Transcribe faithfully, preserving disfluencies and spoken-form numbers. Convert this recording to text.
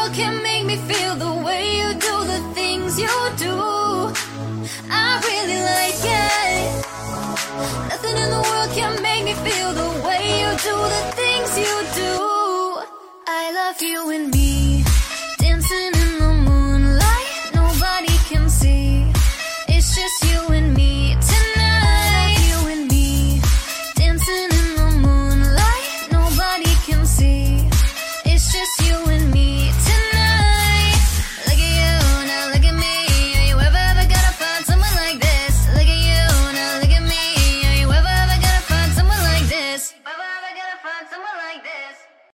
world can make me feel the way you do the things you do. I really like it. Nothing in the world can make me feel the way you do the things you do. I love you and me.